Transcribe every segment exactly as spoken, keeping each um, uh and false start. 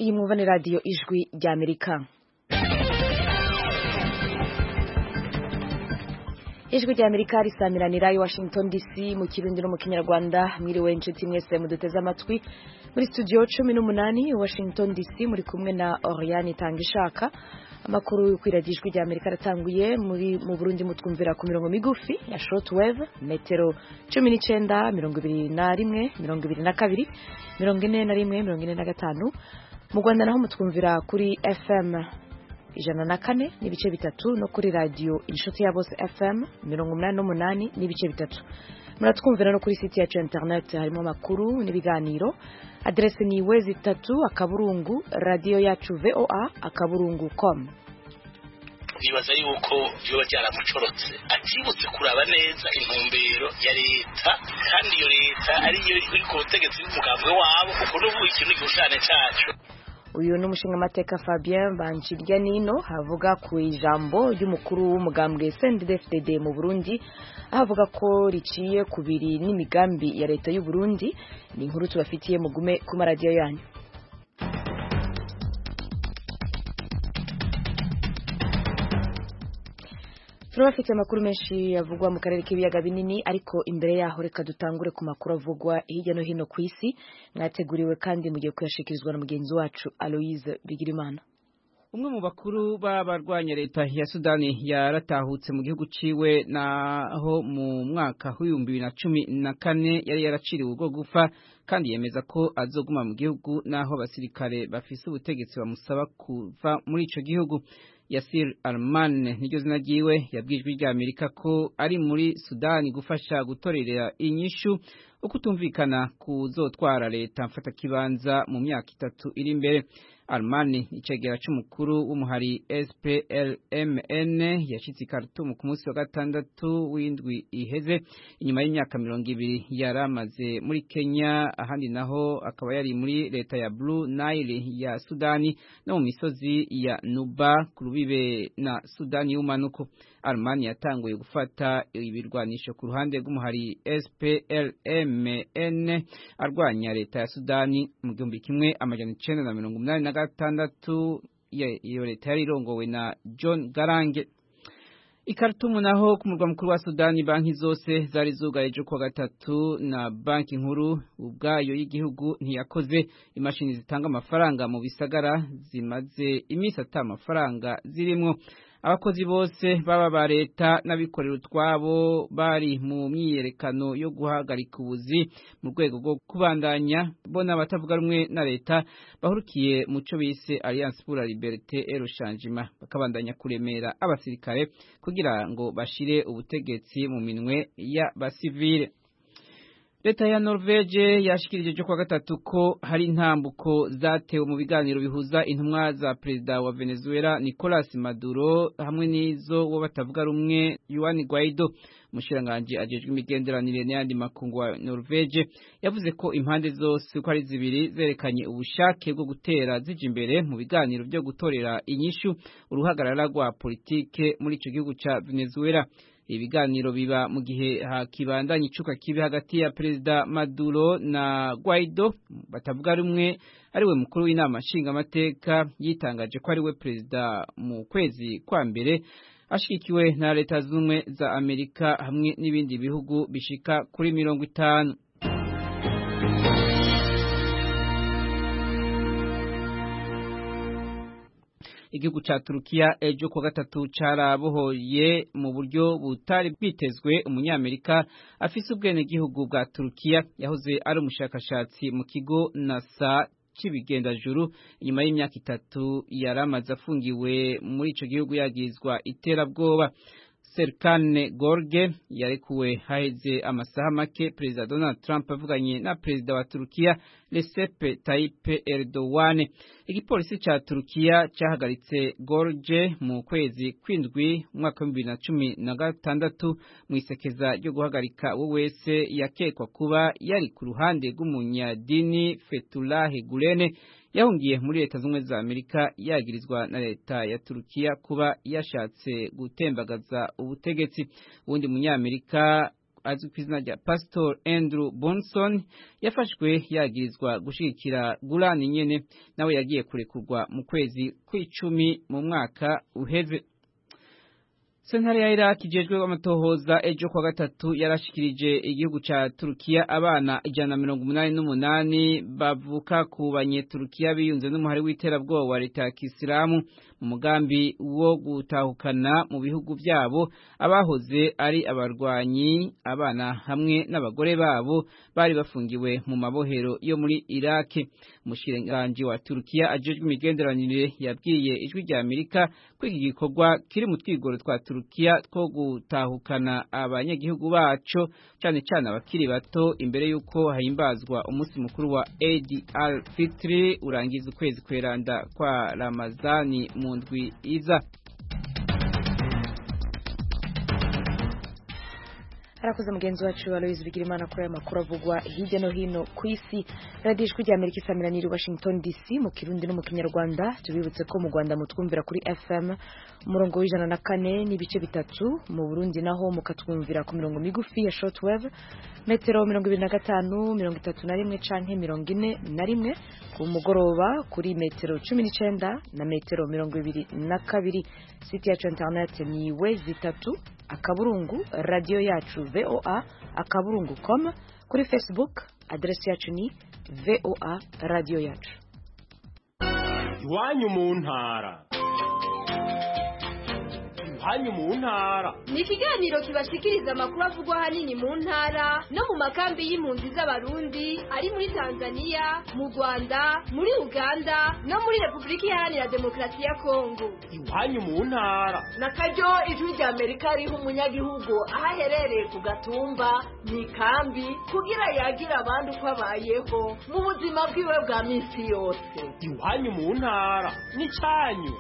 Iyi mwumva ni radiyo ijwi ry'Amerika. Ijwi ry'Amerika risamiranira i Washington D C mu Kirundi no mu Kinyarwanda. Mwiriwe inshuti mwese muduteze amatwi muri studio cumi n'umunani i Washington D C, muri kumwe na Oriane Tangishaka. Amakuru kw'iradiyo ijwi ry'Amerika aratanguye. Muri mu Burundi mutwumvira ku mirongo migufi ya shortwave metero cumi n'icenda, mirongo ibiri na rimwe, mirongo ibiri na kabiri, mirongo ine na rimwe, mirongo ine na gatanu. Mu Rwanda naho mutwumvira kuri F M ijana na kane n'ibice bitatu no kuri radio inshuti ya bose F M mirongo umunani n'umunani n'ibice bitatu. Muratwumvira no kuri site yacu internet, harimo amakuru n'ibiganiro. Adresse ni wezi itatu akaburungu radio yacu V O A akaburungu com. Nibaza yuko byoba byaramucorotse atibutse kuraba neza intumbero ya leta, kandi iyo leta ariyo iri ku butegetsi bw'umugambwe wabo, kuko n'ubu ikintu gishane cyacu. Uyu ni umushingamateka Fabien Banchiryanino havuga ku ijambo ry'umukuru w'umugambwe C N D D F D D mu Burundi, avuga ko riciye kubiri n'imigambi ya leta y'u Burundi. Ni inkuru tubafitiye, mugume ku maradiyo yanyu. Turabafite amakuru menshi yavugwa mu karere k'ibiyaga binini, ariko imbere yaho reka dutangure ku makuru avugwa hirya no hino ku isi. Mwateguriwe kandi mugiye kuyashikirizwa na mugenzi wacu Aloise Bigirimana. Umwe mu bakuru b'abarwanya leta ya Sudani yaratahutse mu gihugu ciwe, naho mu mwaka w'ibihumbi bibiri na cumi na kane yari yaraciriwe ubwo gufa, kandi yemeza ko azoguma mu gihugu naho abasirikare bafise ubutegetsi bamusaba kuva muri ico gihugu. Yasir Arman niryo zina ryiwe, yabwijwe rya Amerika ko ari muri Sudani gufasha gutorera inyishu ukutumvikana kuzotwara leta mfata kibanza mu myaka itatu iri imbere. Armani icegera c'umukuru w'umuhari S P L M N yashitse i Khartoum ku munsi wa gatandatu w'indwi iheze, inyuma y'imyaka mirongo ibiri yaramaze muri Kenya, ahandi naho akaba yari muri leta ya Blue Nile ya Sudani no mu misozi ya Nuba ku rubibe na Sudani y'umanuko. Armani yatanguye gufata ibirwanisho ku ruhande rw'umuhari S P L M N arwanya leta ya Sudani mu gihumbi kimwe amajana icenda na mirongo umunani na gatandatu. Iyo leta yari irongowe na John Garange. I Khartoum naho ku murwa mukuru wa Sudani, banki zose zari zugaye ejo kuwa gatatu, na banki nkuru ubwayo y'igihugu ntiyakoze. Imashini zitanga amafaranga mu bisagara zimaze imisi ata amafaranga zirimwo. Abakozi bose baba ba leta n'abikorera utwabo bari mu myiyerekano yo guhagarika ubuzi mu rwego rwo kubandanya bona batavuga rumwe na leta bahurukiye mu cyo bise Alliance pour la Liberté et le Changement, bakabandanya kuremera abasirikare kugira ngo bashire ubutegetsi mu minwe ya basivile. Leta ya Norvege yashikirije jo kwa gatatu ko hari intambuko zatewe mu biganiro bihuza intumwa za perezida wa Venezuela Nicolas Maduro hamwe nizo wo batavuga rumwe Juan Guaido. Umushiranganje ajejwe imigenderanire n'ayandi makungu wa Norvege yavuze ko impande zose uko ari zibiri zerekanye ubushake bwo gutera zija imbere mu biganiro byo gutorera inyishu uruhagarara rwa politike muri ico gihugu ca Venezuela. Ibiganiro biba mu gihe hakibandanya icuka kibi hagati ya perezida Maduro na Guaido batavuga rumwe, ariwe mukuru w'inama nshingamateka. Yitangaje ko ariwe perezida mu kwezi kwa mbere, ashigikiwe na leta z'ubumwe za Amerika hamwe n'ibindi bihugu bishika kuri mirongo itanu. Igihugu ca Turukiya ejo kwa gatatu carabohoye mu buryo butari bwitezwe umunyamerika afise ubwene gihugu bwa Turukiya yahoze ari umushakashatsi mu kigo NASA c'ibigendajuru, inyuma y'imyaka itatu yaramaze afungiwe muri ico gihugu yagizwa iterabwoba. Serkan Gorge yarekuwe haheze amasaha make perezida Donald Trump avuganye na perezida wa Turukiya Recep Tayyip Erdogan. Igipolisi ca Turukiya cyahagaritse Gorge mu kwezi kwindwi umwaka wa bibiri na cumi na gatandatu mu isekeza ryo guhagarika uwo wese yakekwa kuba yari ku ruhande rw'umunyadini Fethullah Gulen yahungiye muri leta z'ubumwe za Amerika, yagirizwa na leta ya Turukiya kuba yashatse gutembagaza ubutegetsi. Uwundi munyamerika azwi ku izina rya Pastor Andrew Bonson yafashwe yagirizwa gushigikira Gulen nyene nawe yagiye kurekurwa mu kwezi kw'icumi mu mwaka uheze. Sentare ya Iraq ijejwe amatohoza ejo kwa gatatu yarashikirije igihugu ca Turukiya abana ijana na mirongo umunani n'umunani bavuka ku banyeturukiya biyunze n'umuhari w'iterabwoba wa leta ya Kisilamu mu mugambi wo gutahukana mu bihugu vyabo abahoze ari abarwanyi. Abana hamwe n'abagore babo bari bafungiwe mu mabohero yo muri Iraq. Umushikiranganji wa Turukiya ajejwe imigenderanire yabwiye ijwi rya Amerika ko iki gikorwa kiri mu twigoro twa Turukiya two gutahukana abanyagihugu baco cyane cyane abakiri bato imbere yuko hahimbazwa umunsi mukuru wa Eid al-Fitr urangiza ukwezi kweranda kwa Ramazani mu ndwi iza. Arakoze mugenzi wacu Aloise Bigirimana kuri aya makuru avugwa hirya no hino ku isi. Radio Ijwi rya Amerika isamiraniye Washington D C mu Kirundi no mu Kinyarwanda. Tubibutse ko mu Rwanda mutwumvira kuri F M umurongo w'ijana na kane n'ibice bitatu, mu Burundi naho mukatwumvira ku mirongo migufi ya shortwave metero mirongo ibiri na gatanu mirongo itatu na rimwe canke mirongo ine na rimwe, ku mugoroba kuri metero cumi n'icenda na metero mirongo ibiri na kabiri. Site yacu internet ni wezi itatu akaburungu radio yacu V O A akaburungu com. Kuri Facebook adresi yacu ni V O A radio yacu. Iwanyu mu ntara. Iwanyu mu ntara ni ikiganiro kibashikiriza amakuru avugwa hanini mu ntara no mu makambi y'impunzi z'abarundi ari muri Tanzania, mu Rwanda, muri Uganda no muri Republika Iharanira Demokarasi ya Kongo. Iwanyu mu ntara na karyo ijwi rya Amerika riha umunyagihugu aho aherereye ku gatumba mu ikambi kugira yagira abandi uko abayeho mu buzima bwiwe bwa minsi yose. Iwanyu mu ntara ni cyanyu.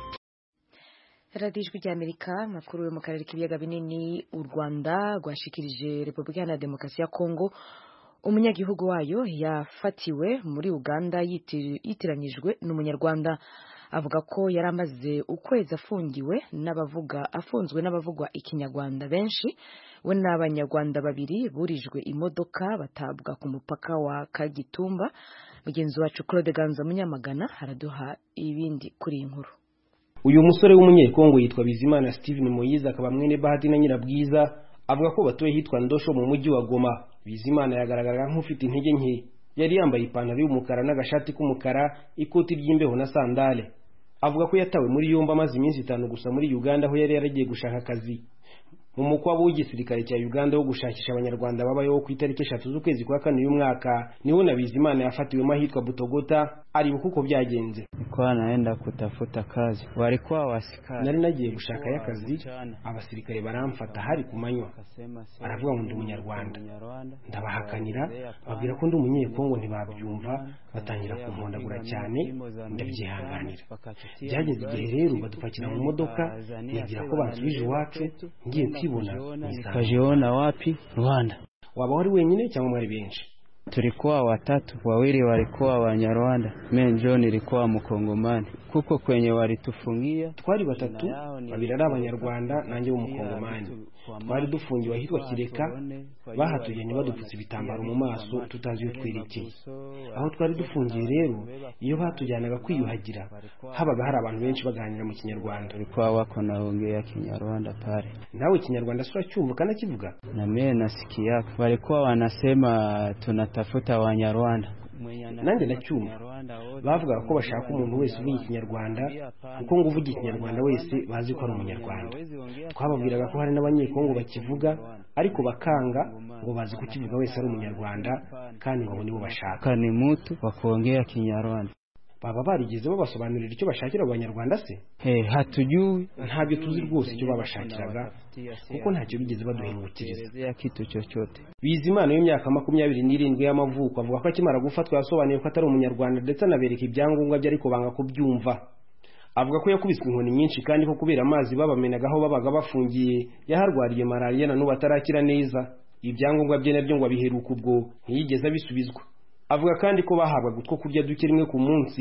Radio Ijwi rya Amerika makuru yo mu karere k'ibiyaga binini. U Rwanda rwashikirije Republika Iharanira Demokarasi ya Kongo umunyagihugu wayo yafatiwe muri Uganda yitiranyijwe n'umunyarwanda. Avuga ko yari amaze ukwezi afungiwe n'abavuga afunzwe n'abavugwa ikinyarwanda benshi. We n'abanyarwanda babiri burijwe imodoka batabwa ku mupaka wa Kagitumba. Mugenzi wacu Claude Ganza Munyamagana haraduha ibindi kuri inkuru. Uyu musore w'umunyekongo yitwa Bizimana Steven Moyize akaba mwene Bahati na Nyirabwiza, avuga ko batuye hitwa Ndosho mu mujyi wa Goma. Bizimana yagaragaraga nk'ufite intege nke, yari yambaye ipantaro y'umukara n'agashati k'umukara, ikoti ry'imbeho na sandale. Avuga ko yatawe muri yomba amaze iminsi itanu gusa muri Uganda aho yari yaragiye gushaka akazi. Mu mukwabo w'igisirikare cya Uganda wo gushakisha abanyarwanda babayeho ku itariki eshatu z'ukwezi kwa kane uyu mwaka, niho na Bizimana yafatiwe mahitwa Butogota. Aribuka uko byagenze. Nilikuwa naenda kutafuta kazi, walikuwa wasikari. Nari nagiye gushaka y'akazi, abasirikare baramfata hari ku manywa. Aravuga ngo ndi umunyarwanda, ndabahakanira babwira ko ndi umunyekongo, ntibabyumva batangira kumpondagura cyane, ndabyihanganira. Byageze igihe rero badupakira mu modoka, nigira ko bansubije iwacu, ngiye kwibona nikajiona wapi Rwanda. Waba wari wenyine cyangwa mwari benshi? Tulikuwa watatu, wawili walikuwa Wanyarwanda, mimi ndio nilikuwa Mkongomani. Kuko kwenye walitufungia twari batatu, babiri ari Abanyarwanda nanjye w'Umukongomani. Twari dufungiwe ahitwa Kireka, bahatujyanye badupfutse ibitambaro mu maso tutazi utwerekeye. Aho twari dufungiye rero, iyo batujyanaga kwiyuhagira, habaga hari abantu benshi baganira mu Kinyarwanda. Tulikuwa wako naongea Kinyarwanda pale. Nawe Kinyarwanda sura cyumva kana kivuga? Na mimi nasikia walikuwa wanasema tunatafuta Wanyarwanda. Nanjye ndacyumva bavuga ko bashaka umuntu wese uvuga Ikinyarwanda, kuko ngo uvuga Ikinyarwanda wese bazi ko ari umunyarwanda. Twababwiraga ko hari n'abanyekongo bakivuga ariko bakanga, ngo bazi ko kivuga wese ari umunyarwanda kandi ngo nibo bashaka. Ni mtu wa kuongea Kinyarwanda. Baba barigeze babasobanurira icyo bashakira Abanyarwanda se? Eh, hatujui. Ntabyo tuzi rwose icyo babashakiraga, kuko ntacyo bigeze baduhingukiriza kitu chochote. Bizimana y'imyaka makumyabiri n'irindwi y'amavuko avuga ko akimara gufatwa yasobanuye ko atari umunyarwanda, ndetse anabereka ibyangombwa bye ariko banga kubyumva. Avuga ko yakubiswe inkoni nyinshi kandi ko kubera amazi babamenagaho babaga bafungiye yaharwariye malaria na n'ubu atarakira neza. Ibyangombwa bye nabyo ngo abiheruka ubwo ntiyigeze abisubizwa. Avuga kandi ko bahabwaga utwo kurya duke rimwe ku munsi,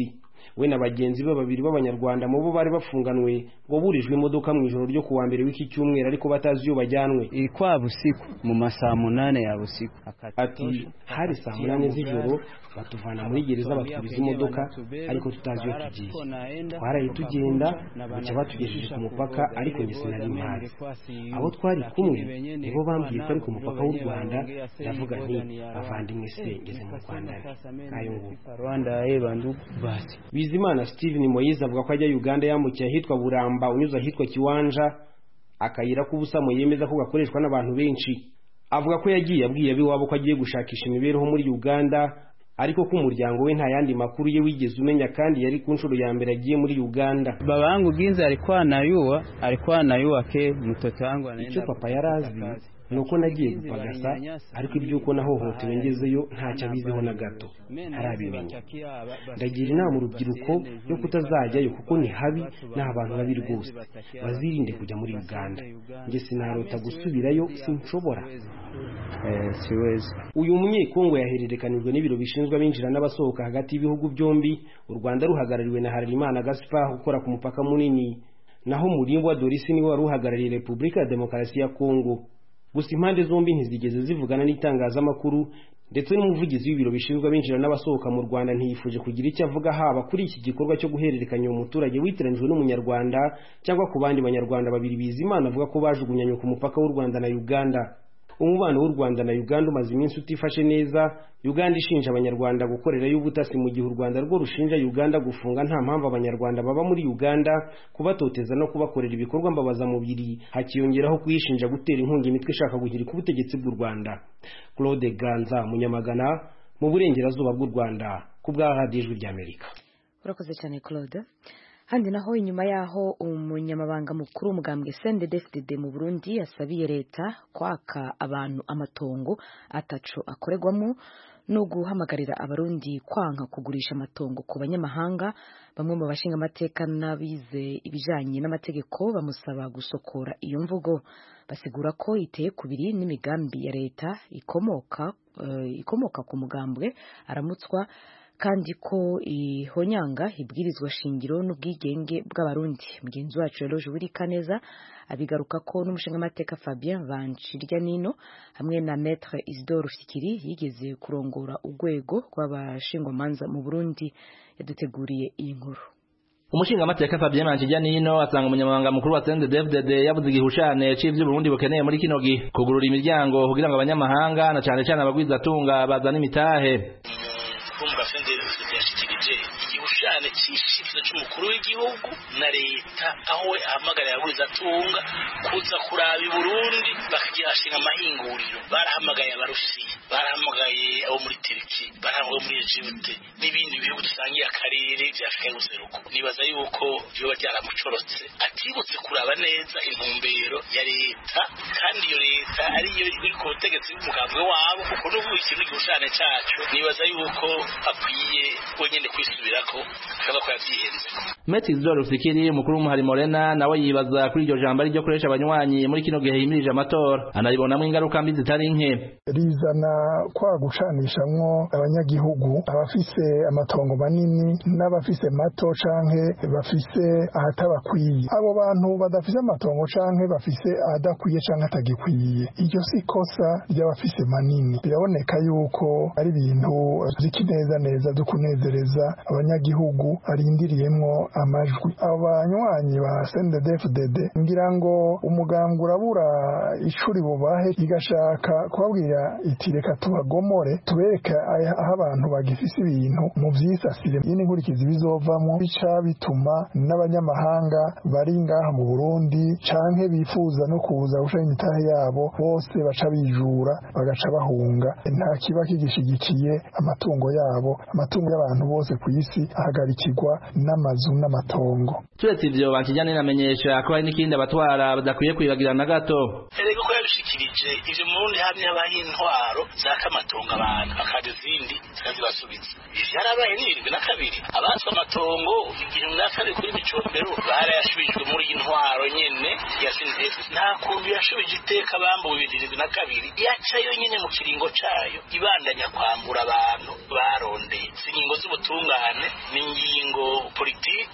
we na bagenzi be babiri b'abanyarwanda mu bo bari bafunganwe ngo burijwe imodoka mu ijoro ryo kuwa mbere w'iki cyumweru ariko batazi iyo bajyanwe. Ilikuwa busiku mu masaa munane ya busiku. Ati hari saa munane z'ijoro batuvana muri gereza batwiriza imodoka ariko tutazi iyo tugiye. Twaraye tugenda bucya batugejeje ku mupaka ariko njye sinari mpazi. Abo twari kumwe nibo bambwiye ko ari ku mupaka w'u Rwanda. Ndavuga nti avandimwe se ngeze mu Rwanda kayo ngo Rwanda eba ndugu basi. Bizimana Steven Moise avuga ko ajya Uganda yamukiye ahitwa Buramba unyuza ahitwa Kiwanja akayira k'ubusamo yemeza ko gakoreshwa n'abantu benshi. Avuga ko yagiye abwiye abiwabo ko agiye gushakisha imibereho muri Uganda ariko ko umuryango we nta yandi makuru ye wigeze umenya kandi yari ku nshuro ya mbere agiye muri Uganda. Babangu ginza alikuwa anayua alikuwa anayua ke mtoto wangu anaenda. Icyo papa yarazi nuko nagiye gupagasa ariko ibyuko nahohotewe ngezeyo ntacyo abiziho na gato harabimenya. Ndagira inama urubyiruko yo kutazajyayo kuko ni habi n'abantu babi rwose bazirinde kujya muri Uganda. Nge sinarota gusubirayo sinshobora. Eh siwezi. Uyu munyekongo yahererekanijwe n'ibiro bishinzwe abinjira n'abasohoka hagati y'ibihugu byombi. U Rwanda ruhagarariwe na Harerimana Gaspard ukora ku mupaka munini, naho Murimbwa Doris niwe wari uhagarariye Repubulika ya Demokarasi ya Kongo. Gusa impande zombi ntizigeze zivugana n'itangazamakuru ndetse n'umuvugizi w'ibiro bishinzwe abinjira n'abasohoka mu Rwanda ntiyifuje kugira icyo avuga haba kuri iki gikorwa cyo guhererekanya umuturage witiranijwe n'umunyarwanda cyangwa ku bandi banyarwanda babiri Bizimana avuga ko bajugunyanye ku mupaka w'u Rwanda na Uganda. Umubano w'u Rwanda na Uganda umaze iminsi utifashe neza. Uganda ishinja abanyarwanda gukorera y'ubutasi mu gihe u Rwanda rwo rushinja Uganda gufunga nta mpamvu abanyarwanda baba muri Uganda, kubatoteza no kubakorera ibikorwa mbabaza mubiri, hakiyongeraho kuyishinja gutera inkunga imitwe ishaka guhirika ubutegetsi bw'u Rwanda. Claude Ganza Munyamagana mu burengerazuba bw'u Rwanda ku bwa Radio Ijwi ry'Amerika. Urakoze cyane Claude. Handi naho inyuma yaho umunyamabanga mukuru umugambwe C N D D F D D mu Burundi yasabiye leta kwaka abantu amatongo ataco akoregwamo no guhamagarira abarundi kwanka kugurisha amatongo ku banyamahanga. Bamwe mu bashinga amateka n'abize ibijanye n'amategeko bamusaba gusokora iyo mvugo. Basigura ko iteye kubiri n'imigambi ya leta ikomoka uh, ikomoka ku mugambwe aramutswa kandi ko ihonyanga ibwirizwa shingiro n'ubwigenge bw'abarundi. Mugenzi wacu Eloge Wirikaneza abigaruka ko n'umushinga amateka Fabien Vanchiryanino hamwe na Maître Isidore Fikiri yigeze kurongora urwego rw'abashingwamanza mu Burundi yaduteguriye iyi nkuru. Umushinga amateka Fabien Vanchiryanino asanga umunyamabanga mukuru wa C N D D F D D yavuze igihushane c'ivyo Burundi bukeneye muri kino gihe kugurura imiryango kugira ngo abanyamahanga na cane cane abagwiza tunga bazana imitahe. Kumva C N D D F D D yashikirije igihushane c'ishikiro c'umukuru w'igihugu na leta aho we ahamagarira abagwiza tunga kuza kuraba i Burundi bakagihashinga amahinguriro. Barahamagaye abarusiya, barahamagaye abo muri Turki, barahamagaye muri Egypt n'ibindi bihugu dusangiye akarere vya Afrika y'ubuseruko. Nibaza yuko vyoba byaramucorotse atibutse kuraba neza intumbero ya leta kandi iyo leta ariyo iri ku butegetsi bw'umugambwe wabo kuko n'ubu ikintu gihushane cacu nibaza yuko akwiye wenyene kwisubirako akaba ko yavyihenze. Maître Isidore Fikiri umukuru w'umuhari Morena nawe yibaza kuri iryo jambo ryo kuresha abanywanyi muri kino gihe yimirije amatora, anaribonamwo ingaruka mbi zitari nke. Rizana kwa gucanishamwo abanyagihugu abafise amatongo manini n'abafise mato canke bafise ahatabakwiye. Abo bantu badafise amatongo canke bafise ahadakwiye canke atagikwiye, iryo si kosa ry'abafise manini. Biraboneka yuko ari ibintu zikineza neza dukunezereza abanyagihugu arindiriyemwo amajwi. Abanywanyi ba C N D D F D D ngira ngo umugambwe urabura icuri bubahe igashaka kubabwira iti reka tubagomore tubereka aho abantu bagifise ibintu mu vyisasire. Yini nkurikizi bizovamwo bica bituma n'abanyamahanga bari ngaha mu Burundi canke bifuza no kuza gushaka imitahe yabo bose baca bijura bagaca bahunga. Nta kiba kigishigikiye amatungo yabo. Amatungo y'abantu bose ku isi ahagarikirwa n'amazu n'amatongo. Turetse ivyo Vanchiryanino amenyesha ko hari n'ikindi abatwara badakwiye kwibagira na gato. Erega ko yabishikirije ivyo mu Burundi hamwe habaye intwaro zaka amatongo abantu akaje izindi zikazibasubiza. Vyarabaye n'irindwi na kabiri abatswe amatongo igihumbi na kabiri kuri Micombero barayashubijwe muri intwaro nyene ya C N D D F D D. Nta kuntu yashubije iteka bambuwe irindwi na kabiri yacayo nyene mu kiringo cayo ibandanya kwambura abantu barondeye. Ingingo z'ubutungane n'ingingo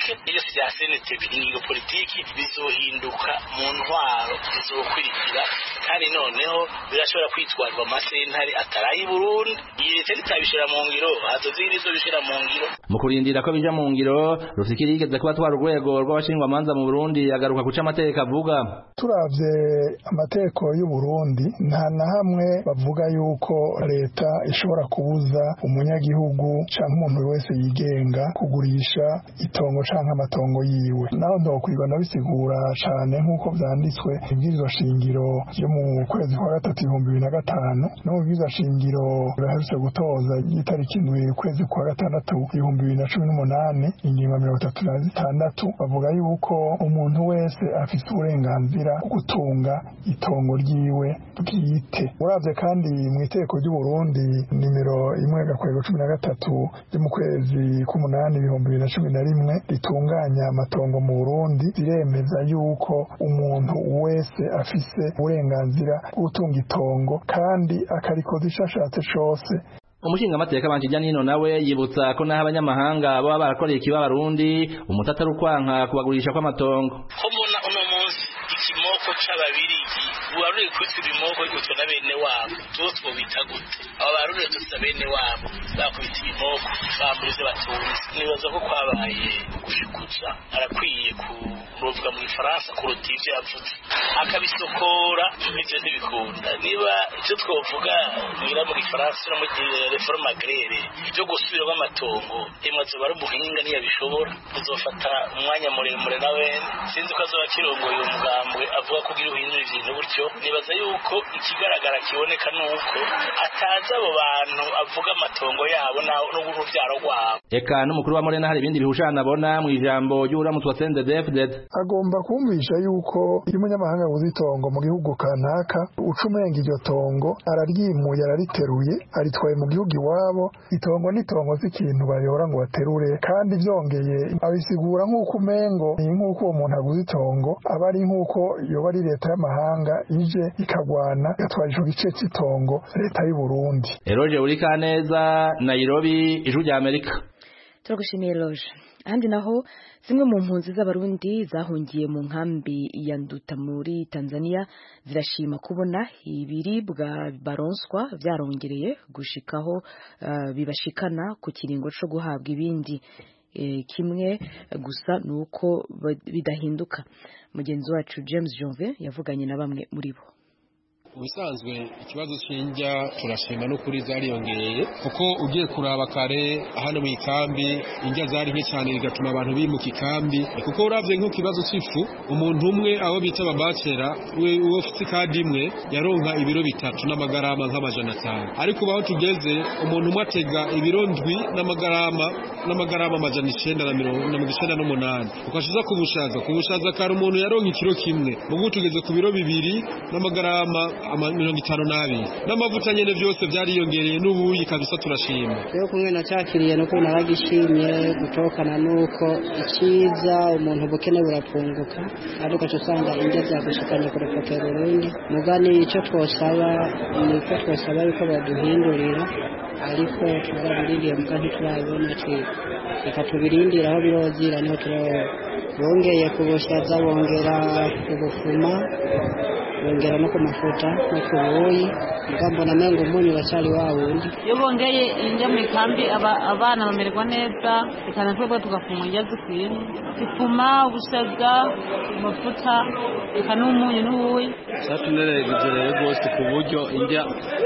politike iyo vya C N T B n'ingingo politiki bizohinduka mu ntwaro bizokwirikira kandi noneho birashobora kwitwarwa amasentare atarayi Burundi iyi leta itabishira mu ngiro hazozirizo bishira mu ngiro mu kurindira ko bija mu ngiro Rufikiri yigeze kuba twara urwego rw'abashingwa manza mu Burundi agaruka kuca amateka avuga turavye amateko y'u Burundi nta na hamwe bavuga yuko leta ishobora kubuza umunyagihugu canke umuntu wese yigenga kugurisha itongo canke amatongo yiwe naho ndokwirwa nabisigura cane nk'uko vyanditswe ibwirizwa shingiro ryo mu kwezi kwa gatatu ibihumbi bibiri na gatanu no mu bwirizwa shingiro baherutse gutoza itariki indwi ukwezi kwa gatandatu ibihumbi bibiri na cumi n'umunani ingingo mirongo itatu na zitandatu bavuga yuko umuntu wese afise uburenganzira bwo gutunga itongo ryiwe bwite uravye kandi mu iteko ry'u Burundi nimero imwe gakwego cumi na gatatu ryo mu kwezi k'umunani ibihumbi bibiri na cumi na rimwe ritunganya amatongo mu Burundi riremeza yuko umuntu wese afise uburenganzira bwo gutunga itongo kandi akarikoza ico ashatse cose. Umushinga amateka banjija nino nawe yibutsa ko naho abanyamahanga baba barakoreye ikiba Barundi umutata rukwanka kubagurisha kw'amatongo ko mbona uno munsi ikimoko c'ababirigi uwaruye kwitsa ibimoko gutyo na bene wabo tutwo bita gute aba baruye tutsa bene wabo bakubita ibimoko bambuze batunze nibaza ko kwabaye gushikuza arakwiye kurovwa mu Faransa kuruta ivyo yavuze akabisokora ivyo ntibikunda niba icyo twovuga mwira muri Faransa no mu reforma agraire byo gusubiramo amatongo imwazo bari buhinga niya bishobora uzofata umwanya muremure nawe sinzi ko azoba kirongoye umugambwe avuga ko gira uhindura ibintu buryo nibaza yuko ikigaragara kiboneka nuko ataza abo bantu avuga amatongo yabo naho no guruvyaro rwabo eka n'umukuru wa Morena hari ibindi bihushana abona mu ijambo y'uramutwa C N D D F D agomba kumvisha yuko iyo umunyamahanga uzitongo mu gihugu kanaka ucumenga iryo tongo araryimuye arariteruye aritwaye mu gihugu iwabo itongo n'itongo z'ikintu bayora ngo baterure kandi byongeye abisigura nk'uko umengo ni nk'uko uwo muntu aguze itongo aba ari nk'uko yoba ari leta y'amahanga ije ikagwana yatwara ico gice cy'itongo leta y'u Burundi. Eroje Urikaneza, Nairobi, Ijwi rya Amerika. Turagushimiye Eroje. Ahandi naho zimwe mu mpunzi z'abarundi zahungiye mu nkambi ya Nduta muri Tanzania zirashima kubona ibiribwa baronswa vyarongereye gushikaho uh, bibashikana ku kiringo cyo guhabwa ibindi e, kimwe gusa nuko bidahinduka. Mugenzi wacu James Jonve yavuganye na bamwe muri bo. Ubisanzwe ikibazo cy'injya turashima no kuri zariyongereye kuko ugiye kuraba kare hano mu ikambi injya zari nke cyane bigatuma abantu bimuka ikambi kuko uravye nko kibazo cy'ifu umuntu umwe abo bita babacera we uwo ufite kadi imwe yaronka ibiro bitatu n'amagarama nk'amajana atanu ariko baho tugeze umuntu umwe atega ibiro ndwi n'amagarama n'amagarama amajana icenda na mirongo icenda n'umunani ukashiza kubushaza kubushaza kare umuntu yaronka ikiro kimwe ubu tugeze ku biro bibiri n'amagarama mirongo itanu n'abiri n'amavuta nyene byose byariyongereye n'ubuyi kabisa turashima rero kumwe nacakiriye no kubona bagishimye gutokana nuko ikiza umuntu bukene burapunguka ariko cyo sanga inge byagushikanye ku rupapuro rundi mugani ico twosaba niko twosaba yuko baduhindurira ariko turabirindiye mugani turabona ati reka tubirindira aho birozira niho turabona bongeye kubushaza bongera ubufuma bongera no ku mafuta no ku buyi mugambo na mengo umunyu bacari wawundi iyo bongeye injya mu kambi abana bamererwa neza ikana twebwe tugafuma injya zikwiye ifuma ubushaza amafuta eka n'umunyu n'ubuyi cyatuneregeje rero rwose ku buryo injya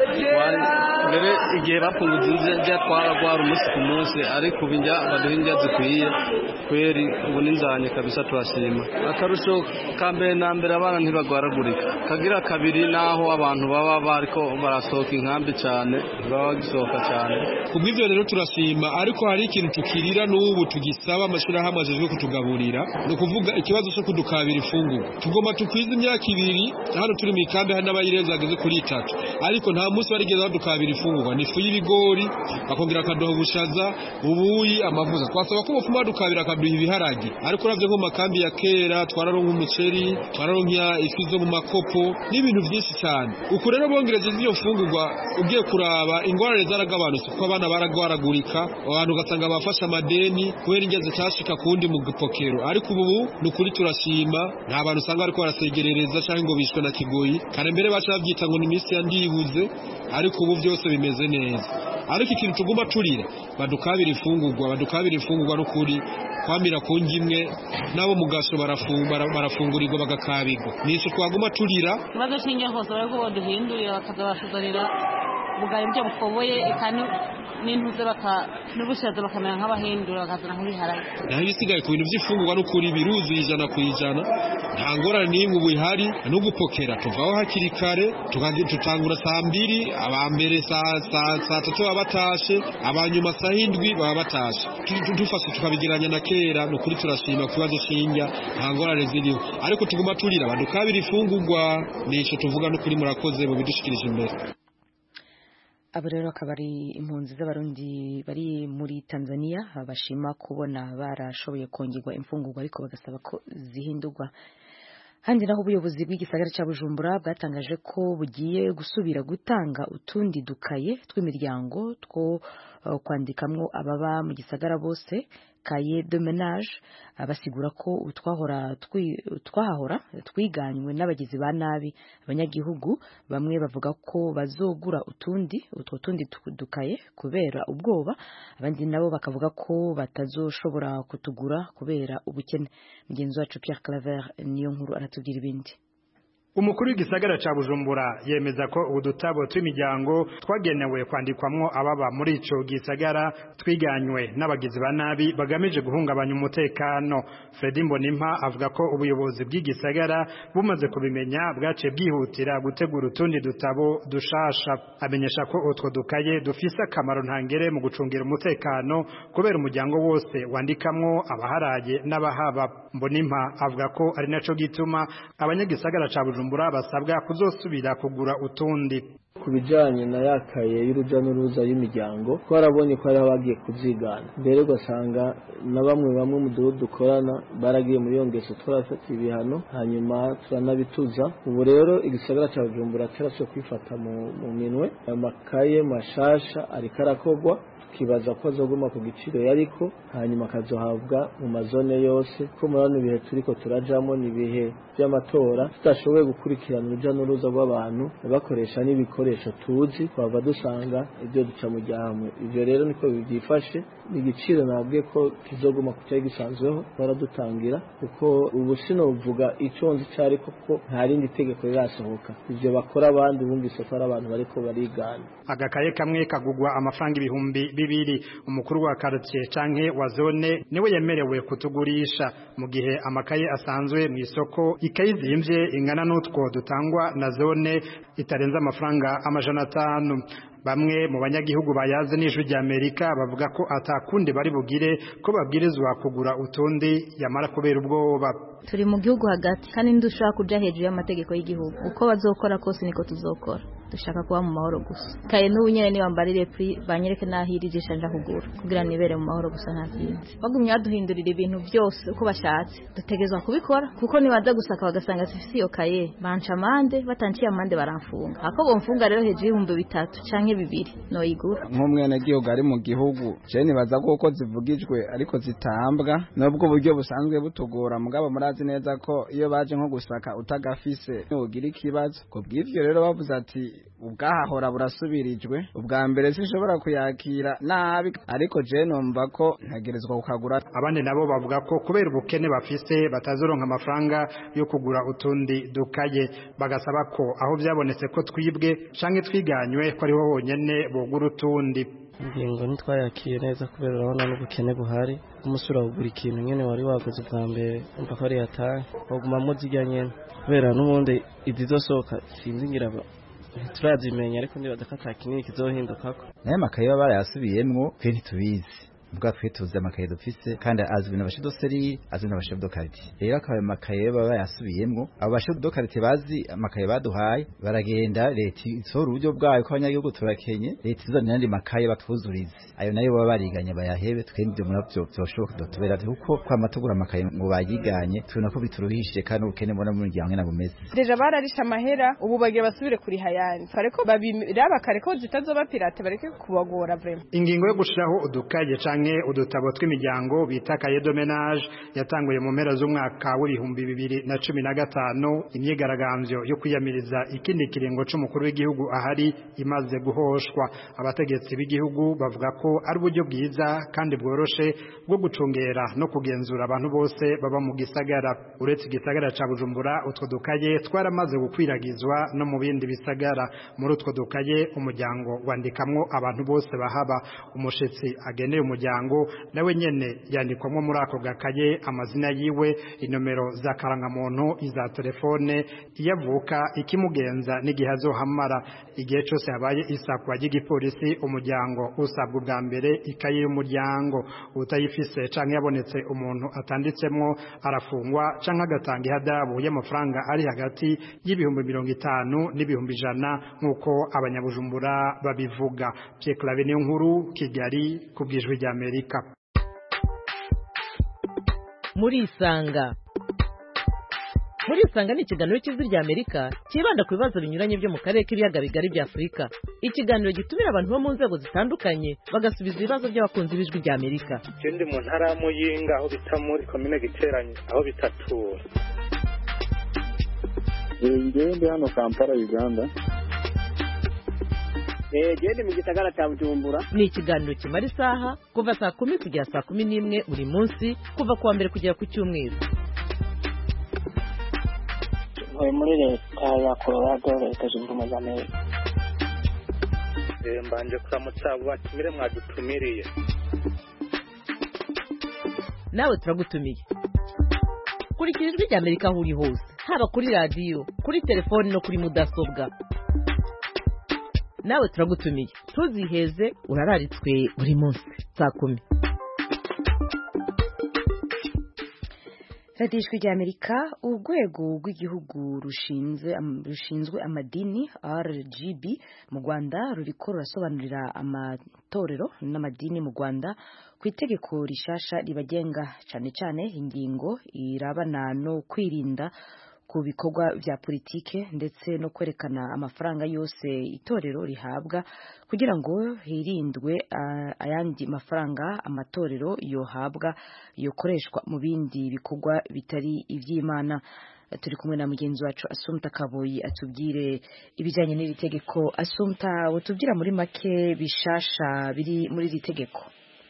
mbere igihe bapunguza injya twaragwara umunsi ku munsi ariko ubu injya baduha injya zikwiye kweri ubu n'inzanye kabisa turashima akarusho ka mbere na mbere abana ntibagwaragurika kagira kabiri naho abantu baba bariko barasohoka inkambi cyane baba bagisohoka cyane kubw'ivyo rero turashima ariko hari ikintu tukirira n'ubu tugisaba amashirahamwe ajejwe kutugaburira no kuvuga ikibazo cyo kudukabira ifunguro tugomba tukwiza imyaka ibiri hano turi mu ikambi hari n'abayirenza ageze kuri itatu ariko nta munsi barigeze badukabira by'imfungurwa ni ifu y'ibigori bakongera akaduha ubushaza ubuyi amavuta twasaba ko bopfuma dukabira akaduha ibiharage ariko uravye nko makambi ya kera twararonka umuceri twararonka ifi zo mu makopo n'ibintu byinshi cyane uku rero bongereje iyo mfungurwa ugiye kuraba ingorane zaragabanutse kuko abana baragwaragurika abantu ugasanga bafasha amadeni kubera ingeze cyashika kundi mu gupokero ariko ubu nukuri turashima nta bantu usanga ariko barasegerereza cyangwa ngo bishwe na kigoyi kare mbere baca babyita ngo ni iminsi yandibuze ariko ubu byose bimeze neza ariko ikintu tuguma turira badukabira ifungurwa badukabira ifungurwa n'ukuri kwamira ku ngimwe nabo mugaso barafungura barafungurirwa bagakabirwa nico twaguma turira kibazo cy'inyo hose bariko baduhindurira bakaza basuzanira bugari byo bukoboye ikani n'intuze baka n'ubushaza bakamera nk'abahindura bakazana nk'ibiharage naho isigaye ku bintu by'ifungurwa n'ukuri biruzuye ijana ku ijana nta ngorane n'imwe ubu ihari no gupokera tuvaho hakiri kare tutangura saa mbiri abambere saa tatu baba batashe abanyuma saa hindwi baba batashe dufashe tukabigeranya na kera n'ukuri turashima ku kibazo cy'indya nta ngorane ziriho ariko tuguma turira badukabira ifungurwa nico tuvuga n'ukuri murakoze mu bidushikirije imbere. Abo rero akaba ari impunzi z'abarundi bari muri Tanzania bashima kubona barashoboye kongerwa imfungurwa ariko bagasaba ko zihindurwa. Handi naho ubuyobozi bw'igisagara cya Bujumbura bwatangaje ko bugiye gusubira gutanga utundi dukaye tw'imiryango two uh, kwandikamwo ababa mu gisagara bose cahier de ménage abasigura ko utwahora twahahora twiganywe n'abagizi ba nabi abanyagihugu bamwe bavuga ko bazogura utundi utwo tundi dukaye kubera ubwoba abandi nabo bakavuga ko batazoshobora kutugura kubera ubukene. Mugenzi wacu Pierre Claver niyo nkuru aratubwira ibindi. Umukuru w'igisagara ca Bujumbura yemeza ko udutabo tw'imiryango twagenewe kwandikwamwo ababa muri ico gisagara twiganywe n'abagizi ba nabi bagamije guhungabanya umutekano. Fredy Mbonimpa avuga ko ubuyobozi bw'igisagara bumaze kubimenya bwace bwihutira gutegura utundi dutabo dushasha. Amenyesha ko utwo dukaye dufise akamaro ntangere mu gucungira umutekano kubera umuryango wose wandikamwo abaharaye n'abahaba. Mbonimpa avuga ko ari naco gituma abanyagisagara ca Bujumbura basabwa kuzosubira kugura utundi. Kubijanye na yakaye y'uruja n'uruza y'imiryango twarabonye ko ari abagiye kuzigana mbere ugasanga na bamwe bamwe mu duhugu dukorana baragiye muri iyo ngeso twarafata ibihano hanyuma turanabituza. Ubu rero igisagara cya Bujumbura cyarashoboye kwifata mu minwe amakaye mashasha ariko arakogwa kibaza ko azoguma ku giciro yariko hanyuma kazohabwa mu mazone yose ko murano bihe turiko turajamo ni bihe by'amatora tutashoboye gukurikirana uruja n'uruza rw'abantu bakoresha n'ibikoresho tuzi twava dusanga ibyo duca mu gihamwe. Ivyo rero niko bibyifashe igiciro nabwiye ko kizoguma ku cyari gisanzweho baradutangira kuko ubusino buvuga iconzi cyari koko nta rindi tegeko rirasohoka ivyo bakora abandi bumvise ko ari abantu bariko barigana. Agakaye kamwe kagugwa amafaranga ibihumbi bibiri. Umukuru wa quartier canke wa zone niwe yemerewe kutugurisha mu gihe amakaye asanzwe mu isoko ikayizimvye ingana n'utwo dutangwa na zone itarenza amafaranga amajana atanu. Bamwe mu banyagihugu bayaze n'ijwi rya Amerika bavuga ko atakundi bari bugire ko babwirizwa kugura utundi yamara kubera ubwoba. Turi mu gihugu hagati kandi ndushaka kuja hejuru y'amategeko y'igihugu uko bazokora kose niko tuzokora. Dushaka kuba mu mahoro gusa kaye n'ubu nyene ni bambarire pri banyereke nahirije shanja kugura kugira nibere mu mahoro gusa nta kindi bagumye baduhindurira ibintu byose uko bashatse dutegezwa kubikora kuko nibaza gusaka bagasanga sifisi yo kaye banca amande batanciye amande baramfunga ako bomfunga rero hejuru y'ibihumbi bitatu canke bibiri no yigura nk'umwene gihugu ari mu gihugu je nibaza ko zivugijwe ariko zitambwa nubwo buryo busanzwe butugora mugabo murazi neza ko iyo baje nko gusaka utagafise ugira ikibazo ko bw'ivyo rero bavuze ati ubwahahora burasubirijwe ubwa mbere sinshobora kuyakira nabi ariko je numva ko ntagerezwa kukagura. Abandi nabo bavuga ko kubera ubukene bafise batazoronka amafaranga yo kugura utundi dukaye bagasaba ko aho byabonetse ko twibwe canke twiganywe ko ariho honyene bogura utundi. Ingingo ntitwayakiye neza kubera urabona n'ubukene buhari umusura kugura ikintu nyene wari waguze bwa mbere umva ko ari yataye baguma muzirya nyene kubera n'ubundi izizosohoka sinzi ngira turazimenya ariko ndibaza ko atakinini kizohindukako naye makaye baba barayasubiyemwo twe ntitubizi mbwa twe tuzi amakaye dufise kandi azwi n'abashefu doseri azwi n'abashefu dokarite rero akaba amakaye baba yasubiyemwo abo bashefu dokarite bazi amakaye baduhaye baragenda leta isora uburyo bwayo ko abanyagihugu turakenye leta izanira andi makaye batwuzurize ayo nayo baba bariganye bayahebe twende muravyo byoshoboka dutubera kuko kwa matugura amakaye ngo bayiganye tubona ko bituruhishije kandi ubukene mbona mu muryango na bumeze deja bararisha amahera ubu bagiye basubire kuri hayandi kareko babiraba kareko zitazoba pirate bareke kubagora vraiment ingingo yo gushiraho udukaye canke udutabo tw'imiryango bita kaye de ménage yatanguye mu mpera z'umwaka w'ibihumbi bibiri na cumi na gatanu imyigaragambyo yo kwiyamiriza ikindi kiringo c'umukuru w'igihugu ahari imaze guhoshwa abategetsi b'igihugu bavuga ko ari uburyo bwiza kandi bworoshe bwo gucungera no kugenzura abantu bose baba mu gisagara uretse igisagara ca Bujumbura utwo dukaye twaramaze gukwiragizwa no mu bindi bisagara muri utwo dukaye umuryango wandikamwo abantu bose bahaba umushitsi ageneye umuryango nawe nyene yandikwamwo muri ako gakaye amazina yiwe inomero za karangamuntu iza telefone iyavuka ikimugenza n'igihe azohamara igihe cyose habaye isakwa ry'igipolisi umuryango usabwa ubwa mbere ikaye y'umuryango utayifise canke yabonetse umuntu atanditsemwo arafungwa canke agatanga ihadabu y'amafaranga ari hagati y'ibihumbi mirongo itanu n'ibihumbi ijana nk'uko abanyabujumbura babivuga Pierre Claver niyo nkuru Kigali kubwijwe rya Amerika muri isanga muri isanga ni ikiganiro cy'ijwi rya Amerika kibanda ku bibazo binyuranye byo mu karere k'ibiyaga bigari bya Afurika ikiganiro gitumira abantu bo mu nzego zitandukanye bagasubiza ibibazo by'abakunzi b'ijwi rya Amerika ndi mu ntara ya Muyinga aho bita muri komine Giteranyi aho bitatura ngende hano Kampala Uganda Eh gende mu gisagara cya Bujumbura ni ikiganiro kimara isaha kuva saa kumi kugera saa kumi n'imwe buri munsi kuva kuwa mbere kugera ku cyumweru muri leta ya Colorado leta zunze ubumwe za Amerika eh mbanje kuramutsa batumire mwadutumiriye nawe turagutumiye kurikira ijwi rya Amerika aho uri hose haba kuri radio kuri telefone no kuri mudasobwa nawe turagutumiye tuziheze urararitswe buri munsi saa kumi Radio Ijwi rya Amerika urwego rw'igihugu rushinzwe rushinzwe amadini R G B mu Rwanda ruriko rurasobanurira amatorero n'amadini mu Rwanda ku itegeko rishasha ribagenga cyane cyane ingingo irabana no kwirinda ku bikorwa vya politike ndetse no kwerekana amafaranga yose itorero rihabwa kugira ngo hirindwe uh, ayandi mafaranga amatorero yohabwa yokoreshwa mu bindi bikorwa bitari ivy'Imana. Turi kumwe na mugenzi wacu Assumpta Kaboyi atubwire ibijanye n'iri tegeko. Assumpta, utubwira muri make bishasha biri muri iri tegeko?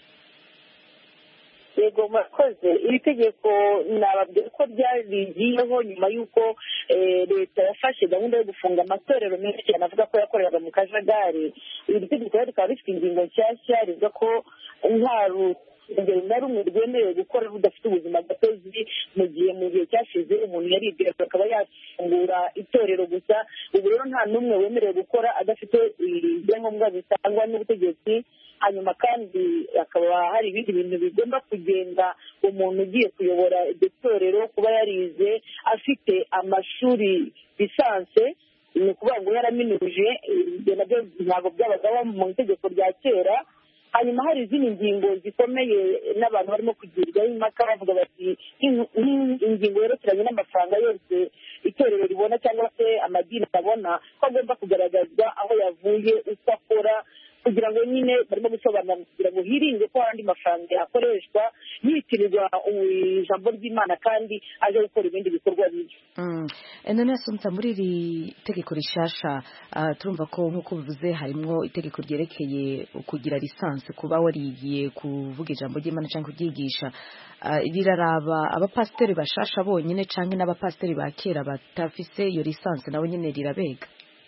yego murakoze iri tegeko nababwira ko ryarigiyeho nyuma y'uko leta yafashe gahunda yo gufunga amatorero menshi cyane avuga ko yakoreraga mu kajagari. iri tegeko rikaba rifite ingingo nshyashya rivuga ko nta urugero na rumwe rwemerewe gukora rudafite ubuzima gatozi mu gihe mu gihe cyashize umuntu yaribwira akaba yafungura itorero gusa. ubu rero nta n'umwe wemerewe gukora adafite ibyangombwa bitangwa n'ubutegetsi. hanyuma kandi hakaba hari ibindi bintu bigomba kugenda umuntu ugiye kuyobora iryo torero kuba yarize afite amashuri lisanse ni ukuvuga ngo yaraminuje ibyo nabyo ntabwo byabagaho mu itegeko rya kera. hanyuma hari izindi ngingo zikomeye n'abantu barimo kugirwaho impaka bavuga bati ingingo yerekeranye n'amafaranga yose itorero ribona cyangwa se amadini abona ko agomba kugaragazwa aho yavuye uko akora kugira ngo nyine barimo gusobanura kugira ngo hirinde ko andi mafaranga yakoreshwa yitirirwa ijambo ry'Imana kandi aje gukora ibindi bikorwa bibi. Mm. None Assumpta, muri iri tegeko rishasha uh, turumva ko nk'uko bivuze harimo itegeko ryerekeye kugira lisansi kuba warigiye kuvuga ijambo ry'Imana cyangwa kuryigisha. Uh, biraraba abapasiteri bashasha bonyine canke n'abapasiteri ba kera batafise iyo lisansi nabo nyine rirabega?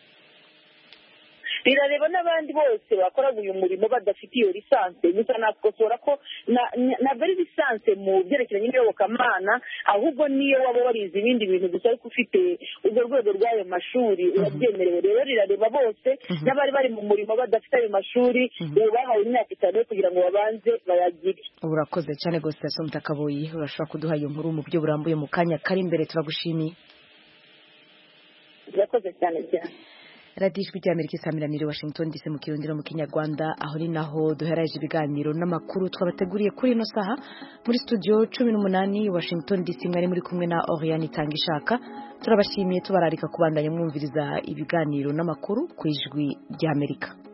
birareba n'abandi bose bakoraga uyu murimo badafite iyo lisansi. gusa nakosora ko ntabwo ari lisansi egisperiyanse mu byerekeranye n'iyobokamana ahubwo niyo waba warize ibindi bintu gusa ariko ufite urwo rwego rw'ayo mashuri urabyemerewe rero rirareba bose n'abari bari mu murimo badafite ayo mashuri ubu bahawe imyaka itanu yo kugira ngo babanze bayagire. Urakoze cyane rwose Assumpta Kaboyi, urashobora kuduha iyo nkuru mu buryo burambuye mu kanya kari imbere. Turagushimiye. Urakoze cyane cyane. radiyo ijwi ry'Amerika isamiraniye Washington D C mu kirundi no mu kinyarwanda, aho ni naho duheraje ibiganiro n'amakuru twabateguriye kuri ino saha muri studio cumi n'umunani Washington D C. Mwari muri kumwe na Oriane Itangishaka. Turabashimiye tubararika kubandanya mwumviriza ibiganiro n'amakuru ku ijwi ry'Amerika.